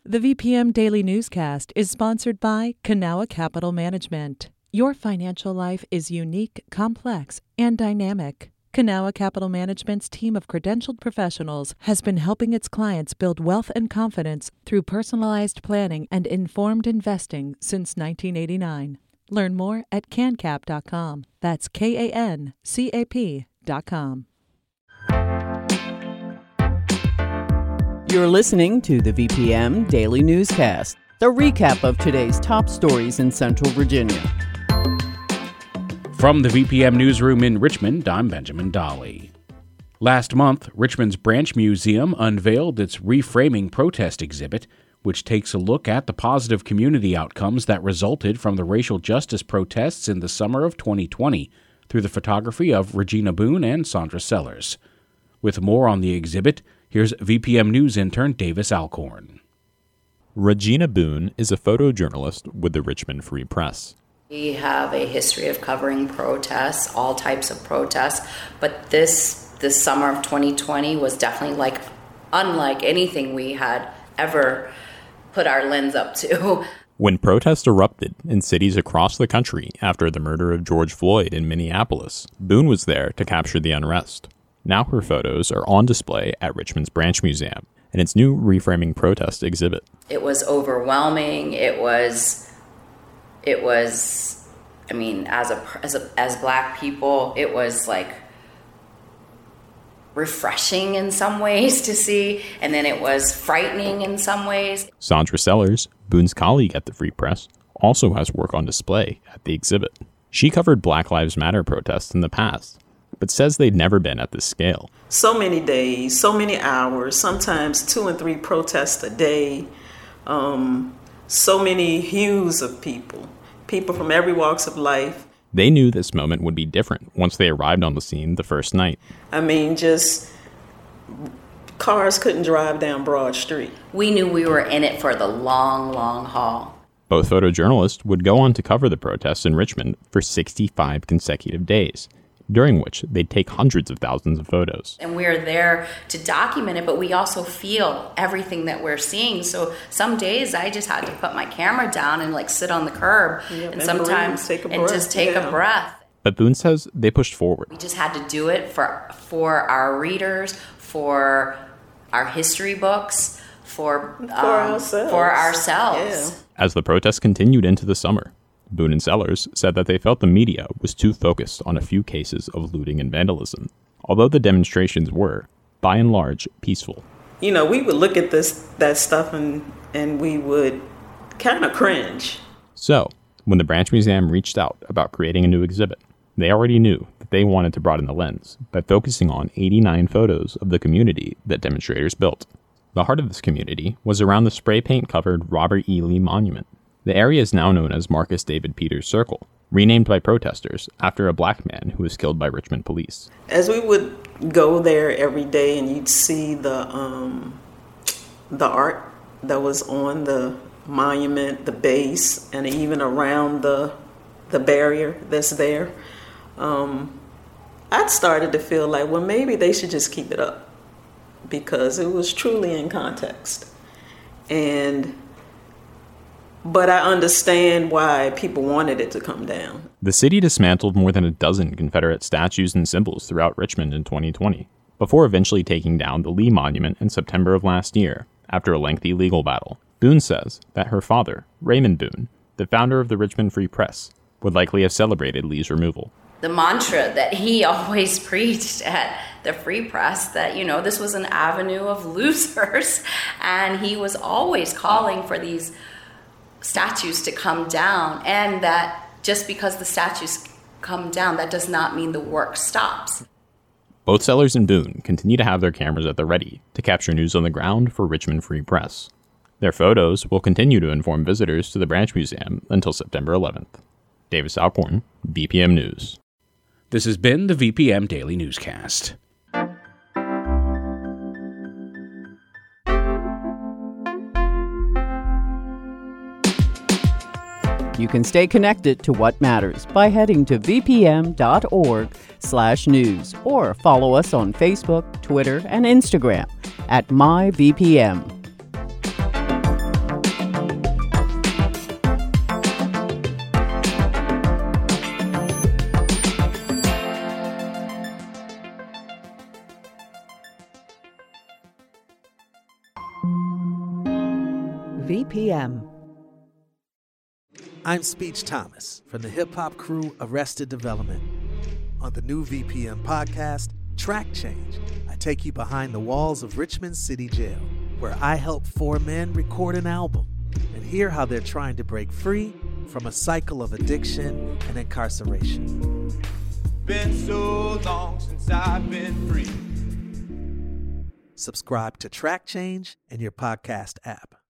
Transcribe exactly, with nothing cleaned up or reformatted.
The V P M Daily Newscast is sponsored by Kanawha Capital Management. Your financial life is unique, complex, and dynamic. Kanawha Capital Management's team of credentialed professionals has been helping its clients build wealth and confidence through personalized planning and informed investing since nineteen eighty-nine. Learn more at can cap dot com. That's K A N C A P dot com. You're listening to the V P M Daily Newscast, the recap of today's top stories in Central Virginia. From the V P M Newsroom in Richmond, I'm Benjamin Dolly. Last month, Richmond's Branch Museum unveiled its Reframing Protest exhibit, which takes a look at the positive community outcomes that resulted from the racial justice protests in the summer of twenty twenty through the photography of Regina Boone and Sandra Sellers. With more on the exhibit, here's V P M News intern Davis Alcorn. Regina Boone is a photojournalist with the Richmond Free Press. We have a history of covering protests, all types of protests, but this this summer of twenty twenty was definitely like unlike anything we had ever put our lens up to. When protests erupted in cities across the country after the murder of George Floyd in Minneapolis, Boone was there to capture the unrest. Now her photos are on display at Richmond's Branch Museum in its new Reframing Protest exhibit. It was overwhelming. It was, it was, I mean, as a as a, as Black people, it was like refreshing in some ways to see, and then it was frightening in some ways. Sandra Sellers, Boone's colleague at the Free Press, also has work on display at the exhibit. She covered Black Lives Matter protests in the past, but says they'd never been at this scale. So many days, so many hours, sometimes two and three protests a day, um, so many hues of people, people from every walks of life. They knew this moment would be different once they arrived on the scene the first night. I mean, just cars couldn't drive down Broad Street. We knew we were in it for the long, long haul. Both photojournalists would go on to cover the protests in Richmond for sixty-five consecutive days, during which they'd take hundreds of thousands of photos. And we're there to document it, but we also feel everything that we're seeing. So some days I just had to put my camera down and like sit on the curb Yep, and, and sometimes breathe, and just take yeah. a breath. But Boone says they pushed forward. We just had to do it for for our readers, for our history books, for, um, for ourselves. For ourselves. Yeah. As the protests continued into the summer, Boone and Sellers said that they felt the media was too focused on a few cases of looting and vandalism, although the demonstrations were, by and large, peaceful. You know, we would look at this that stuff and, and we would kind of cringe. So, when the Branch Museum reached out about creating a new exhibit, they already knew that they wanted to broaden the lens by focusing on eighty-nine photos of the community that demonstrators built. The heart of this community was around the spray paint-covered Robert E. Lee Monument. The area is now known as Marcus David Peters Circle, renamed by protesters after a Black man who was killed by Richmond police. As we would go there every day and you'd see the um, the art that was on the monument, the base, and even around the the barrier that's there, um, I started to feel like, well, maybe they should just keep it up because it was truly in context. And But I understand why people wanted it to come down. The city dismantled more than a dozen Confederate statues and symbols throughout Richmond in twenty twenty, before eventually taking down the Lee Monument in September of last year, after a lengthy legal battle. Boone says that her father, Raymond Boone, the founder of the Richmond Free Press, would likely have celebrated Lee's removal. The mantra that he always preached at the Free Press, that, you know, this was an avenue of losers, and he was always calling for these statues to come down, and that just because the statues come down, that does not mean the work stops. Both Sellers and Boone continue to have their cameras at the ready to capture news on the ground for Richmond Free Press. Their photos will continue to inform visitors to the Branch Museum until September eleventh. Davis Alcorn, V P M News. This has been the V P M Daily Newscast. You can stay connected to what matters by heading to v p m dot org slash news or follow us on Facebook, Twitter, and Instagram at my V P M. V P M. I'm Speech Thomas from the hip-hop crew Arrested Development. On the new V P M podcast, Track Change, I take you behind the walls of Richmond City Jail, where I help four men record an album and hear how they're trying to break free from a cycle of addiction and incarceration. Been so long since I've been free. Subscribe to Track Change in your podcast app.